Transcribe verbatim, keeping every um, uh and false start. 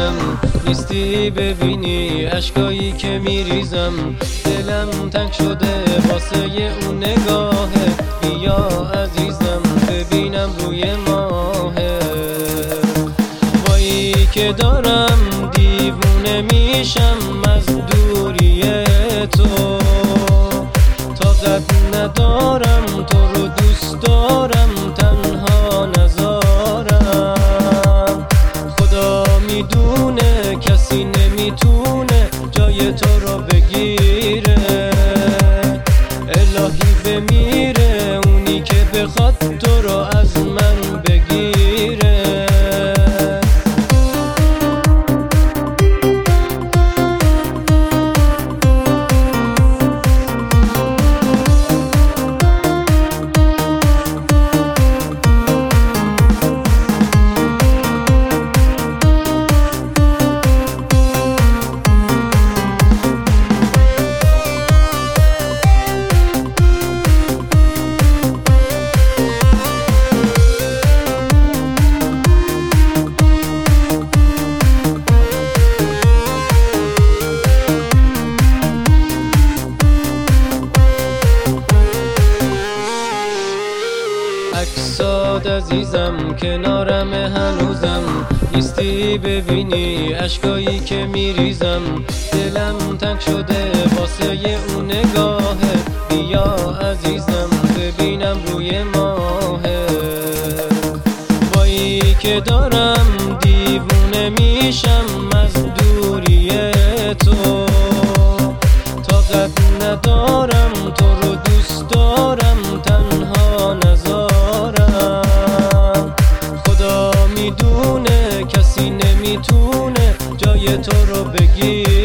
عزیزم، نیستی ببینی اشکایی که میریزم. دلم تنگ شده واسه اون نگاهه. بیا عزیزم ببینم روی ماهه. وایی که دارم دیوونه میشم از دوری تو. طاقت ندارم تو رو دوست دارم، تنها نذارم. خدا میدونه کسی نمیتونه جای تو رو بگیره. الهی بمیره اونی که بخواد تو رو از من بگیره. عکسات عزیزم کنارم هنوزم، نیستی ببینی اشکایی که میریزم. دلم تنگ شده واسه اون نگاهه. بیا عزیزم ببینم روی ماهه. وایی که دارم دیوونه میشم از دوری تو. طاقت ندارم تو رو دوست دارم، تنها نذارم. خدا میدونه کسی نمیتونه جای تو رو بگیره.